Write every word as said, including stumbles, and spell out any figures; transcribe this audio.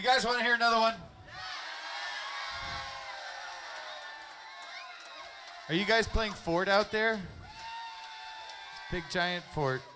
You guys want to hear another one? Are you guys playing fort out there? Big giant fort.